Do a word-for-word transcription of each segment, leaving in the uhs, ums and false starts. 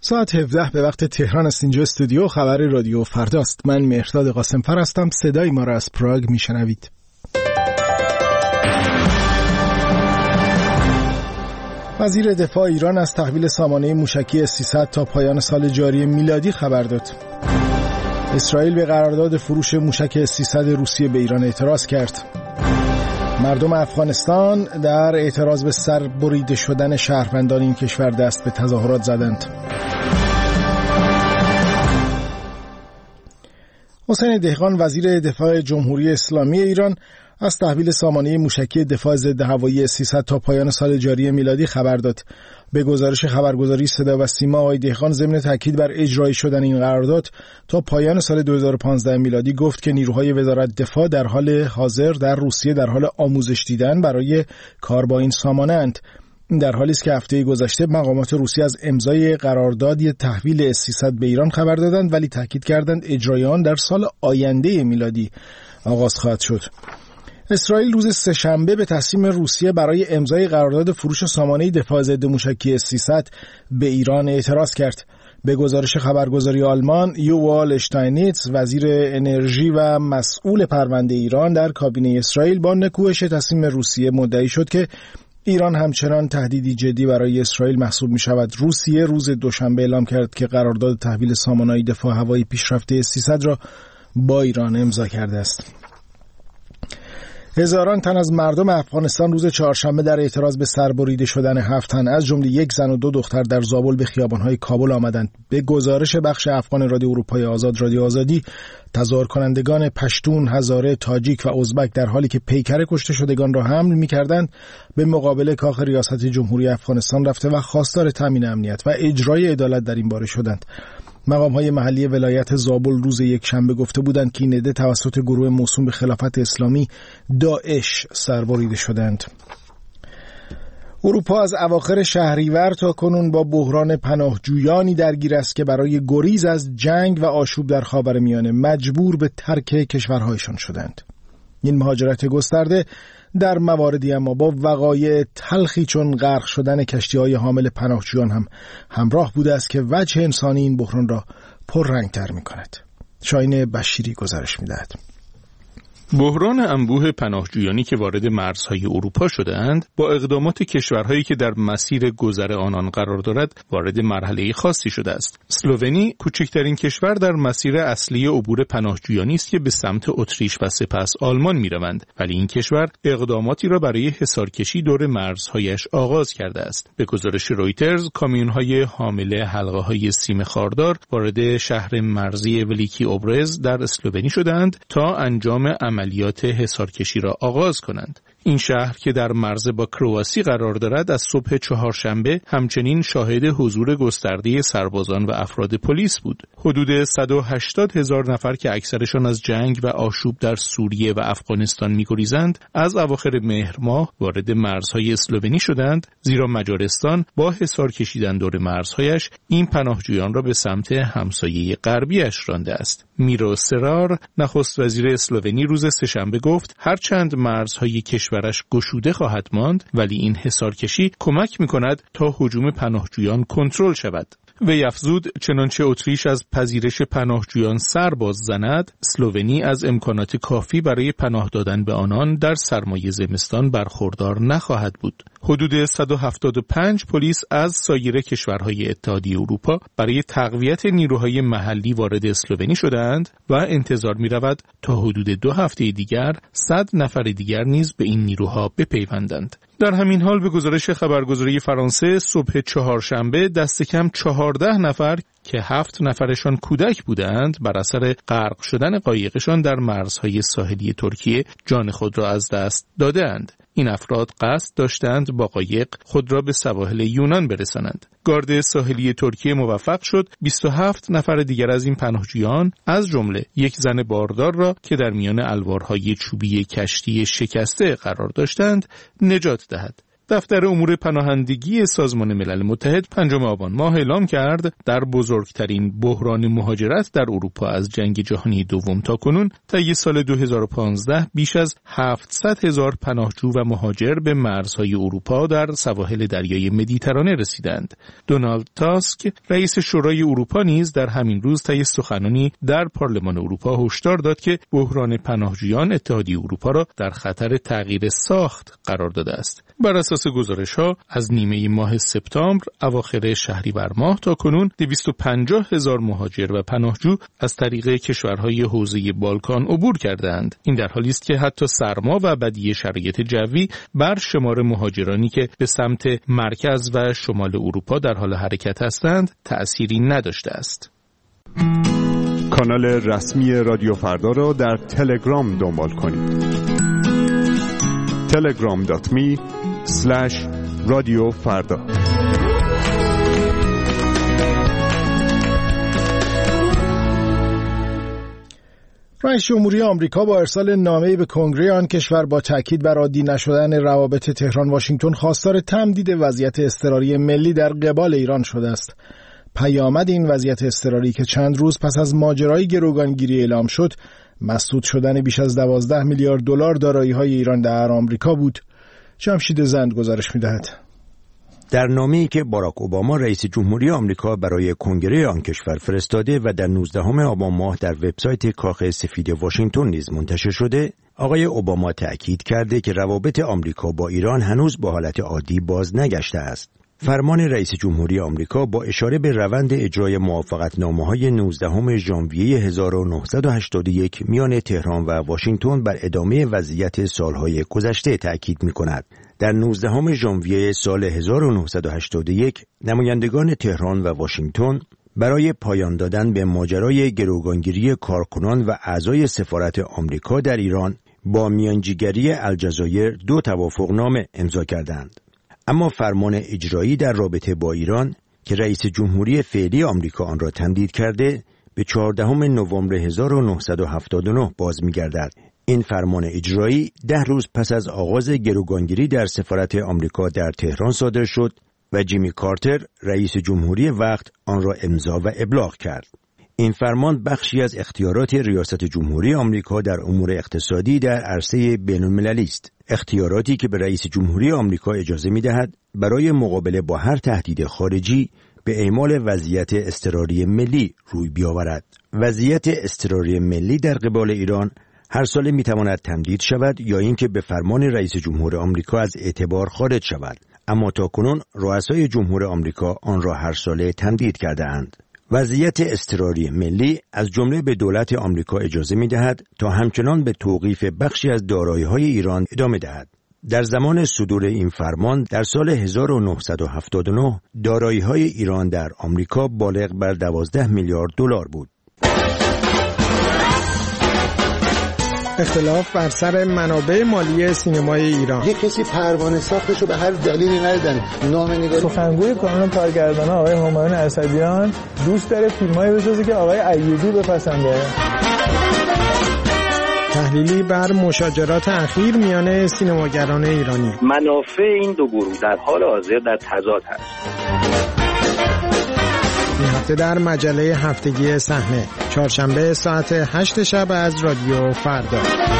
ساعت هفده به وقت تهران است. اینجا استودیو خبر رادیو فرداست. من مهرداد قاسمفر هستم. صدای ما را از پراگ میشنوید. وزیر دفاع ایران از تحویل سامانه موشکی اس سیصد تا پایان سال جاری میلادی خبر داد. اسرائیل به قرارداد فروش موشک اس سیصد روسیه به ایران اعتراض کرد. مردم افغانستان در اعتراض به سر بریده شدن شهروندان این کشور دست به تظاهرات زدند. حسین دهقان وزیر دفاع جمهوری اسلامی ایران از تحویل سامانه موشکی دفاع ضد هوایی اس سیصد تا پایان سال جاری میلادی خبر داد. به گزارش خبرگزاری صدا و سیما، آقای دهقان ضمن تاکید بر اجرایی شدن این قرارداد تا پایان سال دو هزار و پانزده میلادی گفت که نیروهای وزارت دفاع در حال حاضر در روسیه در حال آموزش دیدن برای کار با این سامانه اند. در حالی است که هفته گذشته مقامات روسیه از امضای قرارداد تحویل اس سیصد به ایران خبر دادند، ولی تاکید کردند اجرای آن در سال آینده میلادی آغاز خواهد شد. اسرائیل روز سه‌شنبه به تصمیم روسیه برای امضای قرارداد فروش سامانه دفاع ضد موشکی اس سیصد به ایران اعتراض کرد. به گزارش خبرگزاری آلمان، یووال اشتاینیتس وزیر انرژی و مسئول پرونده ایران در کابینه اسرائیل با نکوهش تصمیم روسیه مدعی شد که ایران همچنان تهدیدی جدی برای اسرائیل محسوب می شود. روسیه روز دوشنبه اعلام کرد که قرارداد تحویل سامانه‌های دفاع هوایی پیشرفته اس سیصد را با ایران امضا کرده است. هزاران تن از مردم افغانستان روز چهارشنبه در اعتراض به سربریده شدن هفت تن از جمله یک زن و دو دختر در زابل به خیابان‌های کابل آمدند. به گزارش بخش افغان رادیو اروپای آزاد رادیو آزادی، تظاهر کنندگان پشتون، هزاره، تاجیک و ازبک در حالی که پیکر کشته شدگان را حمل می‌کردند به مقابل کاخ ریاست جمهوری افغانستان رفته و خواستار تامین امنیت و اجرای عدالت در این باره شدند. مقام‌های محلی ولایت زابل روز یک شنبه گفته بودند که این عده توسط گروه موسوم به خلافت اسلامی داعش سربریده شدند. اروپا از اواخر شهریور تا کنون با بحران پناهجویانی درگیر است که برای گریز از جنگ و آشوب در خاورمیانه مجبور به ترک کشورهایشان شدند. این مهاجرت گسترده در مواردی اما با وقایع تلخی چون غرق شدن کشتی‌های حامل پناهجویان هم همراه بوده است که وجه انسانی این بحران را پررنگ‌تر می‌کند. شاهین بشیری گزارش می‌دهد. بحران انبوه پناهجویانی که وارد مرزهای اروپا شده‌اند با اقدامات کشورهایی که در مسیر گذر آنان قرار دارد وارد مرحله خاصی شده است. اسلوونی کوچکترین کشور در مسیر اصلی عبور پناهجویانی است که به سمت اتریش و سپس آلمان می‌روند، ولی این کشور اقداماتی را برای حصارکشی دور مرزهایش آغاز کرده است. به گزارش رویترز، کامیون‌های حامل حلقه‌های سیم خاردار وارد شهر مرزی ولیکی اوبرز در اسلوونی شده‌اند تا انجام عملیات حصارکشی را آغاز کنند. این شهر که در مرز با کرواسی قرار دارد از صبح چهارشنبه همچنین شاهد حضور گسترده سربازان و افراد پلیس بود. حدود صد و هشتاد هزار نفر که اکثرشان از جنگ و آشوب در سوریه و افغانستان می‌گریزند از اواخر مهر ماه وارد مرزهای اسلوونی شدند، زیرا مجارستان با حصار کشیدن دور مرزهایش این پناهجویان را به سمت همسایه غربیش رانده است. میرو سرار نخست وزیر اسلوونی روز سه‌شنبه گفت هرچند مرزهای کشورش گشوده خواهد ماند، ولی این حصارکشی کمک می‌کند تا هجوم پناهجویان کنترل شود. وی افزود چنانچه اتریش از پذیرش پناهجویان سر باز زند، اسلوونی از امکانات کافی برای پناه دادن به آنان در سرمای زمستان برخوردار نخواهد بود. حدود صد و هفتاد و پنج پلیس از سایر کشورهای اتحادیه اروپا برای تقویت نیروهای محلی وارد اسلوونی شدند و انتظار می‌رود تا حدود دو هفته دیگر صد نفر دیگر نیز به این نیروها بپیوندند. در همین حال به گزارش خبرگزاری فرانسه صبح چهارشنبه دست کم چهارده نفر که هفت نفرشان کودک بودند بر اثر غرق شدن قایقشان در مرزهای ساحلی ترکیه جان خود را از دست دادند. این افراد قصد داشتند با قایق خود را به سواحل یونان برسانند. گارد ساحلی ترکیه موفق شد بیست و هفت نفر دیگر از این پناهجویان از جمله یک زن باردار را که در میان الوارهای چوبی کشتی شکسته قرار داشتند نجات دهد. دفتر امور پناهندگی سازمان ملل متحد پنجم آبان ماه اعلام کرد در بزرگترین بحران مهاجرت در اروپا از جنگ جهانی دوم تاکنون طی سال دو هزار و پانزده بیش از هفتصد هزار پناهجو و مهاجر به مرزهای اروپا در سواحل دریای مدیترانه رسیدند. دونالد تاسک رئیس شورای اروپا نیز در همین روز طی سخنرانی در پارلمان اروپا هشدار داد که بحران پناهجویان اتحادیه اروپا را در خطر تغییر ساخت قرار داده است. بر اساس گزارش‌ها از نیمه ماه سپتامبر اواخر شهریور ماه تا کنون دویست و پنجاه هزار مهاجر و پناهجو از طریق کشورهای حوزه بالکان عبور کردند. این در حالی است که حتی سرما و بدی شرایط جوی بر شمار مهاجرانی که به سمت مرکز و شمال اروپا در حال حرکت هستند تأثیری نداشته است. کانال رسمی رادیو فردا را در تلگرام دنبال کنید. تلگرام دات می اسلش رادیو فردا. رئیس جمهوری آمریکا با ارسال نامه‌ای به کنگره آن کشور با تاکید بر عادی نشدن روابط تهران واشنگتن خواستار تمدید وضعیت اضطراری ملی در قبال ایران شده است. پیامد این وضعیت اضطراری که چند روز پس از ماجرای گروگانگیری اعلام شد، مسدود شدن بیش از دوازده میلیارد دلار دارایی‌های ایران در آمریکا بود. جمشید زند گزارش می‌دهد. در نامه‌ای که باراک اوباما رئیس جمهوری آمریکا برای کنگره آن کشور فرستاده و در نوزدهم آبان ماه در وبسایت کاخ سفید واشنگتن نیز منتشر شده، آقای اوباما تأکید کرده که روابط آمریکا با ایران هنوز به حالت عادی باز نگشته است. فرمان رئیس جمهوری آمریکا با اشاره به روند اجرای موافقتنامه‌های نوزدهم ژانویه هزار و نهصد و هشتاد و یک میان تهران و واشنگتن بر ادامه وضعیت سالهای گذشته تأکید می‌کند. در نوزدهم ژانویه سال هزار و نهصد و هشتاد و یک نمایندگان تهران و واشنگتن برای پایان دادن به ماجرای گروگانگیری کارکنان و اعضای سفارت آمریکا در ایران با میانجیگری الجزایر دو توافقنامه امضا کردند. اما فرمان اجرایی در رابطه با ایران که رئیس جمهوری فعلی آمریکا آن را تمدید کرده به چهاردهم نوامبر هزار و نهصد و هفتاد و نه باز می‌گردد. این فرمان اجرایی ده روز پس از آغاز گروگانگیری در سفارت آمریکا در تهران صادر شد و جیمی کارتر رئیس جمهوری وقت آن را امضا و ابلاغ کرد. این فرمان بخشی از اختیارات ریاست جمهوری آمریکا در امور اقتصادی در عرصه بین‌المللی است. اختیاراتی که به رئیس جمهوری آمریکا اجازه می‌دهد برای مقابله با هر تهدید خارجی به اعمال وضعیت اضطراری ملی روی بیاورد. وضعیت اضطراری ملی در قبال ایران هر ساله می‌تواند تمدید شود یا اینکه به فرمان رئیس جمهور آمریکا از اعتبار خارج شود. اما تاکنون رؤسای جمهور آمریکا آن را هر ساله تمدید کرده‌اند. وضعیت اضطراری ملی از جمله به دولت آمریکا اجازه می‌دهد تا همچنان به توقیف بخشی از دارایی‌های ایران ادامه دهد. در زمان صدور این فرمان در سال هزار و نهصد و هفتاد و نه دارایی‌های ایران در آمریکا بالغ بر دوازده میلیارد دلار بود. اختلاف بر سر منابع مالی سینمای ایران. یه کسی پروانه ساختش رو به هر دلیلی ندادن. نامه‌نگاری. سخنگوی کانون کارگردان آقای همایون اسدیان دوست داره فیلمایی بسازه که آقای ایوبی بپسنده. تحلیلی بر مشاجرات اخیر میان سینماگران ایرانی. منافع این دو گروه در حال حاضر در تضاد هست. این هفته در مجله هفتگی صحنه، چهارشنبه ساعت هشت شب از رادیو فردا.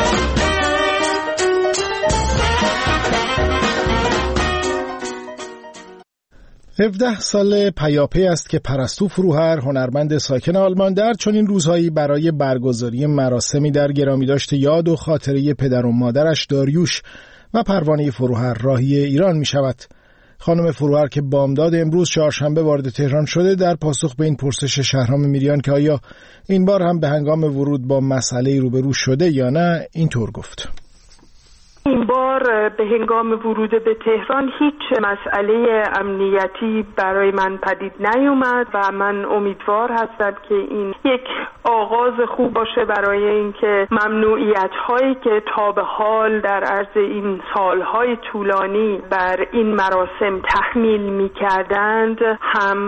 هفده سال پیاپی است که پرستو فروهر، هنرمند ساکن آلمان، در چنین روزهایی برای برگزاری مراسمی در گرامیداشت یاد و خاطره پدر و مادرش داریوش و پروانه فروهر راهی ایران می شود. خانم فروهر که بامداد امروز چهارشنبه وارد تهران شده، در پاسخ به این پرسش شهرام میریان که آیا این بار هم به هنگام ورود با مسئله روبرو شده یا نه، اینطور گفت: این بار به هنگام ورود به تهران هیچ مسئله امنیتی برای من پدید نیومد و من امیدوار هستم که این یک آغاز خوب باشه برای اینکه ممنوعیت هایی که تا به حال در عرض این سالهای طولانی بر این مراسم تحمیل می کردند هم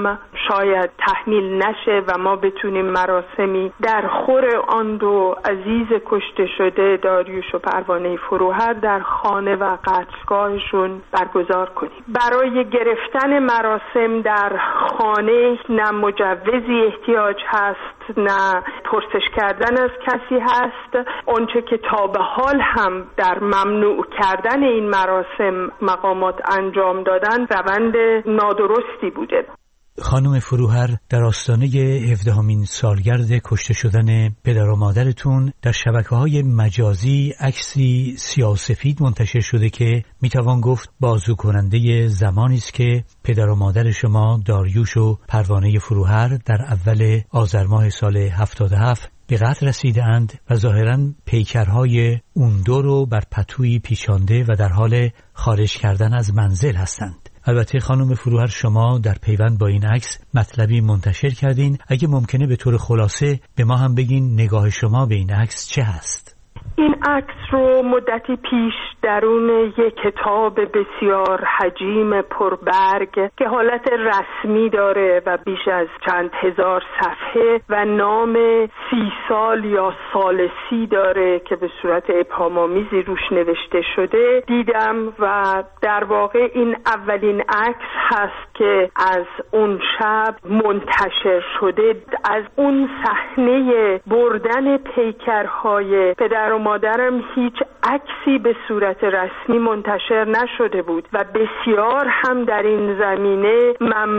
شاید تحمیل نشه و ما بتونیم مراسمی در خور آن دو عزیز کشته شده داریوش و پروانه فروهر در خانه و قتلگاهشون برگزار کنیم. برای گرفتن مراسم در خانه نه مجوزی احتیاج هست نه پرسش کردن از کسی هست. آنچه که تا به حال هم در ممنوع کردن این مراسم مقامات انجام دادن روند نادرستی بوده. خانم فروهر، در آستانه هفدهمین سالگرد کشته شدن پدر و مادرتون در شبکه‌های مجازی عکسی سیاه‌وسفید منتشر شده که میتوان گفت بازگو کننده زمانی است که پدر و مادر شما داریوش و پروانه فروهر در اول آذر ماه سال هفتاد و هفت به قتل رسیدند و ظاهراً پیکرهای اون دو رو بر پتویی پیچانده و در حال خارج کردن از منزل هستند. البته خانم فروهر، شما در پیوند با این عکس مطلبی منتشر کردین. اگه ممکنه به طور خلاصه به ما هم بگین نگاه شما به این عکس چه هست؟ این عکس رو مدتی پیش درون یک کتاب بسیار حجیم پربرگ که حالت رسمی داره و بیش از چند هزار صفحه و نام سی سال یا سال سی داره که به صورت ابهام‌آمیزی روش نوشته شده دیدم و در واقع این اولین عکس هست که از اون شب منتشر شده. از اون صحنه بردن پیکرهای پدر و مادرم هیچ عکسی به صورت رسمی منتشر نشده بود و بسیار هم در این زمینه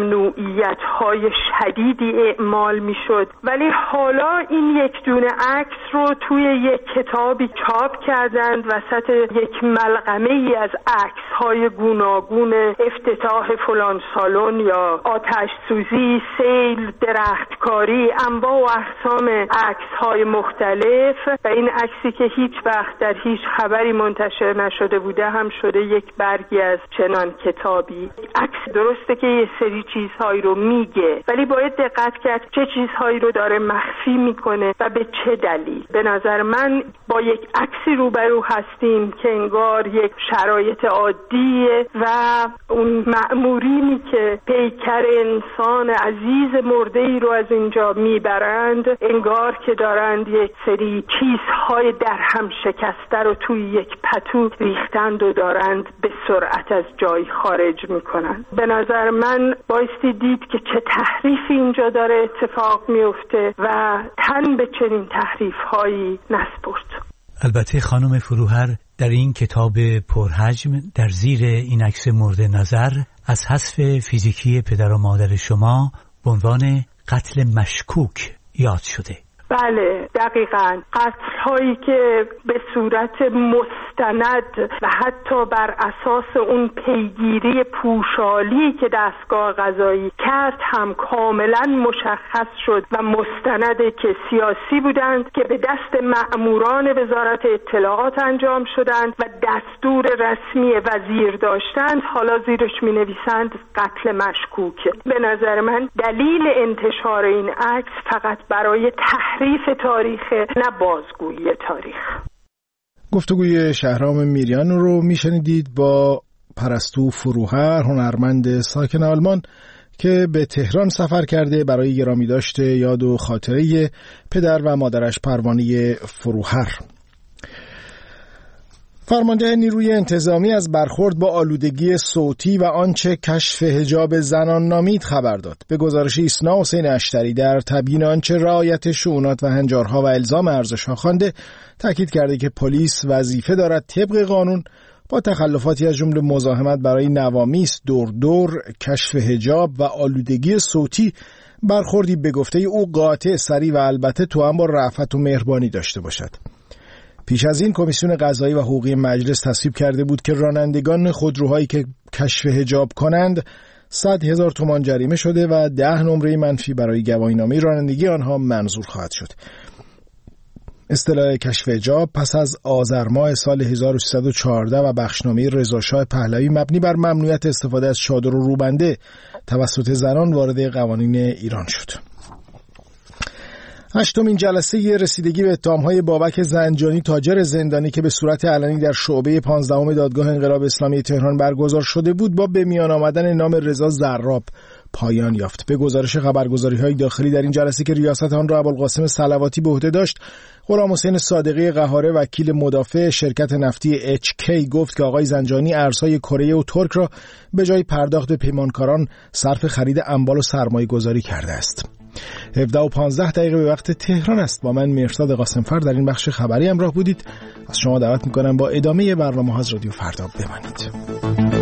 ممنوعیت‌های شدیدی اعمال می‌شد، ولی حالا این یک دونه عکس رو توی یک کتابی چاپ کردند وسط یک ملغمه‌ای از عکس‌های گوناگون افتتاح فلان سالن یا آتش سوزی، سیل، درختکاری، انواع و اقسام عکس‌های مختلف و این عکسی که هیچ وقت در هیچ خبری منتشر نشده بوده هم شده یک برگی از چنان کتابی. عکس درسته که یه سری چیزهایی رو میگه ولی باید دقت کرد چه چیزهایی رو داره مخفی میکنه و به چه دلیل. به نظر من با یک عکسی روبرو هستیم که انگار یک شرایط عادیه و اون مأمورینی که پیکر انسان عزیز مرده‌ای رو از اینجا میبرند انگار که دارند یک سری چیزهای در هم شکسته رو توی یک پتو ریختند و دارند به سرعت از جای خارج میکنند. به نظر من بایستی دید که چه تحریفی اینجا داره اتفاق میفته و تن به چنین تحریف‌هایی نسپرد. البته خانم فروهر، در این کتاب پرحجم در زیر این عکس مورد نظر از حذف فیزیکی پدر و مادر شما به عنوان قتل مشکوک یاد شده. بله دقیقاً، قتل هایی که به صورت مستند و حتی بر اساس اون پیگیری پوشالی که دستگاه قضایی کرد هم کاملا مشخص شد و مستنده که سیاسی بودند که به دست مأموران وزارت اطلاعات انجام شدند و دستور رسمی وزیر داشتند. حالا زیرش می نویسند قتل مشکوک. به نظر من دلیل انتشار این عکس فقط برای تحریف تاریخ نه بازگویی تاریخ. گفتگوی شهرام میریان رو میشنیدید با پرستو فروهر، هنرمند ساکن آلمان که به تهران سفر کرده برای گرامی داشته یاد و خاطره پدر و مادرش پروانه فروهر. فرمانده نیروی انتظامی از برخورد با آلودگی صوتی و آنچه کشف حجاب زنان نامید خبر داد. به گزارش ایسنا حسین اشتری در تبیین آنچه رعایت شؤونات و هنجارها و الزام ارزش‌ها خوانده، تاکید کرده که پلیس وظیفه دارد طبق قانون با تخلفاتی از جمله مزاحمت برای نوامیس، دور دور، کشف حجاب و آلودگی صوتی برخوردی به گفته او قاطع، سریع و البته توأم با رأفت و مهربانی داشته باشد. پیش از این کمیسیون قضایی و حقوقی مجلس تصویب کرده بود که رانندگان خودروهایی که کشف حجاب کنند صد هزار تومان جریمه شده و ده نمره منفی برای گواهینامه رانندگی آنها منظور خواهد شد. اصطلاح کشف حجاب پس از آذر ماه سال هزار و سیصد و چهارده و بخشنامه رضا شاه پهلوی مبنی بر ممنوعیت استفاده از چادر و روبنده توسط زنان وارد قوانین ایران شد. هشتمین جلسه رسیدگی به اتهام‌های بابک زنجانی، تاجر زندانی که به صورت علنی در شعبه پانزدهم دادگاه انقلاب اسلامی تهران برگزار شده بود، با به میان آمدن نام رضا زراب پایان یافت. به گزارش خبرگزاری‌های داخلی در این جلسه که ریاست آن را ابوالقاسم صلواتی به عهده داشت، غلامحسین صادقی قهاره وکیل مدافع شرکت نفتی اچ کی گفت که آقای زنجانی ارزهای کره و ترک را به جای پرداخت به پیمانکاران صرف خرید انبال و سرمایه گذاری کرده است. هفده و پانزده دقیقه به وقت تهران است. با من مرتضی قاسمفر در این بخش خبری همراه بودید. از شما دعوت میکنم با ادامه برنامه‌ها از رادیو فردا بمانید.